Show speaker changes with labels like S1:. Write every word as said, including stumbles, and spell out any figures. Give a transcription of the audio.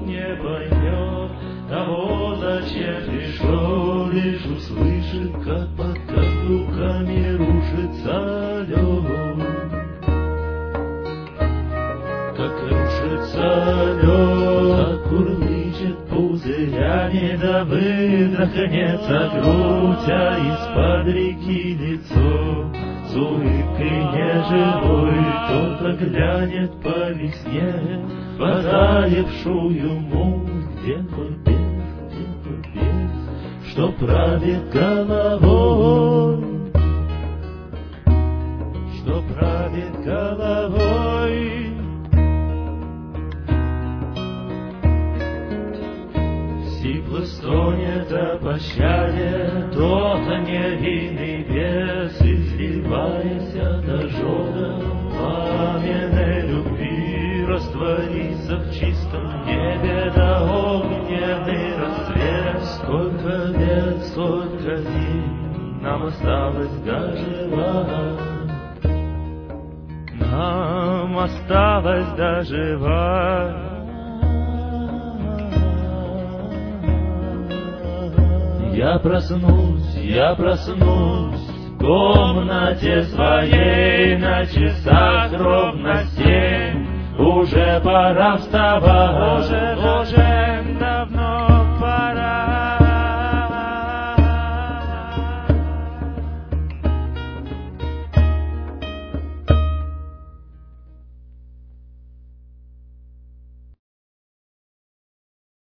S1: не поймет того, зачем пришел, лишь услышит, как под каблуками рушится лед, как рушится лед, как курлычет пузырями, да выдохнется грудь, а из-под реки лицо с улыбкой неживой кто-то глянет по весне, потаявшую муть. Где твой бес, где твой бес, что правит головой, что правит головой? Сипло стонет о пощаде тот невинный бес, изливаясь от ожога пламенной любви, растворится в чистом небе до огненный рассвет. Сколько лет, сколько дней нам осталось доживать, нам осталось доживать. Я проснусь, я проснусь в комнате своей, на часах ровно семь, уже пора вставать, уже